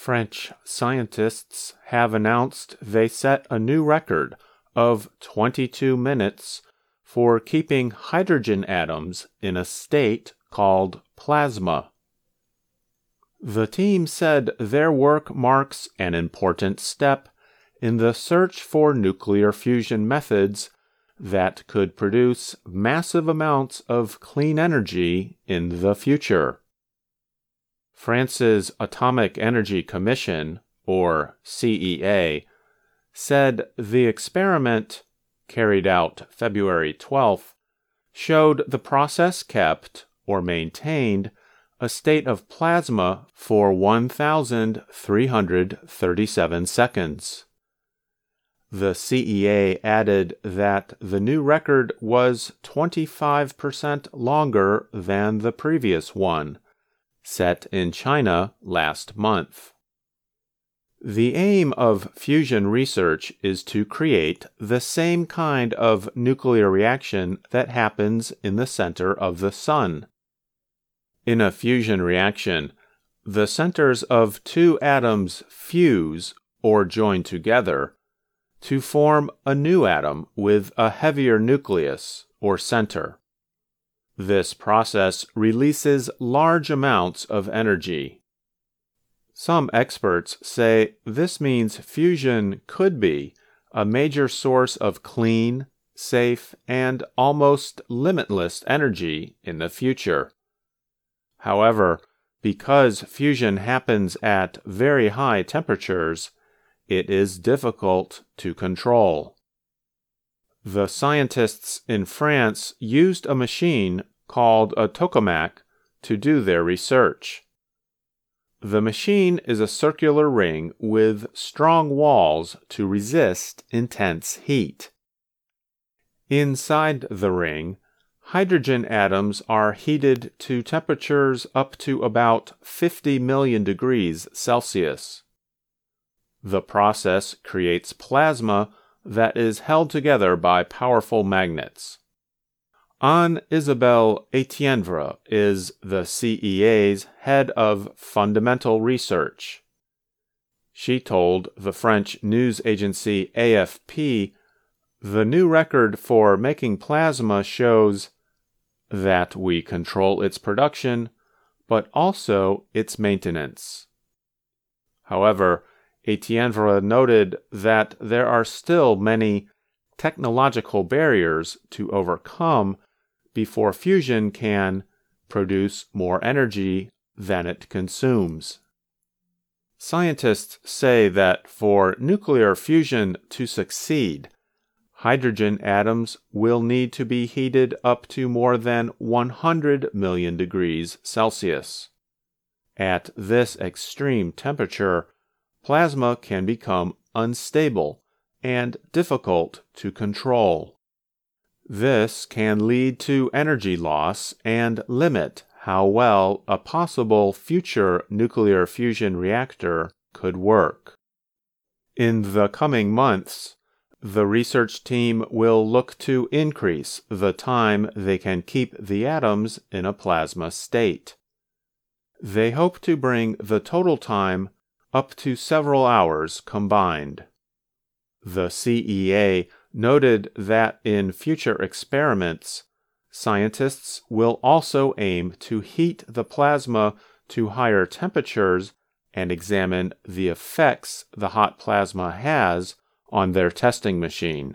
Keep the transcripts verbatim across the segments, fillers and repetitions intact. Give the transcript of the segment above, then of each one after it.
French scientists have announced they set a new record of twenty-two minutes for keeping hydrogen atoms in a state called plasma. The team said their work marks an important step in the search for nuclear fusion methods that could produce massive amounts of clean energy in the future. France's Atomic Energy Commission, or C E A, said the experiment, carried out February twelfth, showed the process kept, or maintained, a state of plasma for one thousand three hundred thirty-seven seconds. The C E A added that the new record was twenty-five percent longer than the previous one, set in China last month. The aim of fusion research is to create the same kind of nuclear reaction that happens in the center of the sun. In a fusion reaction, the centers of two atoms fuse or join together to form a new atom with a heavier nucleus or center. This process releases large amounts of energy. Some experts say this means fusion could be a major source of clean, safe, and almost limitless energy in the future. However, because fusion happens at very high temperatures, it is difficult to control. The scientists in France used a machine called a tokamak to do their research. The machine is a circular ring with strong walls to resist intense heat. Inside the ring, hydrogen atoms are heated to temperatures up to about fifty million degrees Celsius. The process creates plasma that is held together by powerful magnets. Anne-Isabelle Etienvre is the C E A's head of fundamental research. She told the French news agency A F P, "The new record for making plasma shows that we control its production, but also its maintenance." However, Etienvre noted that there are still many technological barriers to overcome before fusion can produce more energy than it consumes. Scientists say that for nuclear fusion to succeed, hydrogen atoms will need to be heated up to more than one hundred million degrees Celsius. At this extreme temperature, plasma can become unstable and difficult to control. This can lead to energy loss and limit how well a possible future nuclear fusion reactor could work. In the coming months, the research team will look to increase the time they can keep the atoms in a plasma state. They hope to bring the total time up to several hours combined. The C E A noted that in future experiments, scientists will also aim to heat the plasma to higher temperatures and examine the effects the hot plasma has on their testing machine.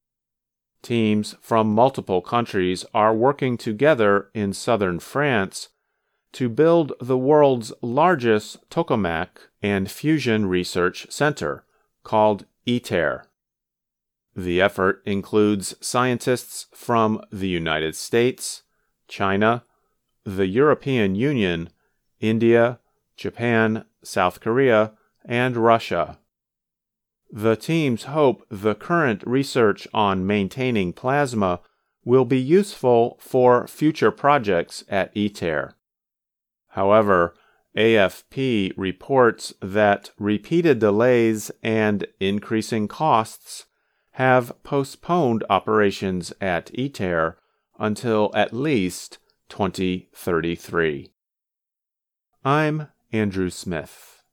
Teams from multiple countries are working together in southern France to build the world's largest tokamak and fusion research center, called ITER. The effort includes scientists from the United States, China, the European Union, India, Japan, South Korea, and Russia. The teams hope the current research on maintaining plasma will be useful for future projects at ITER. However, A F P reports that repeated delays and increasing costs have postponed operations at ITER until at least twenty thirty-three. I'm Andrew Smith.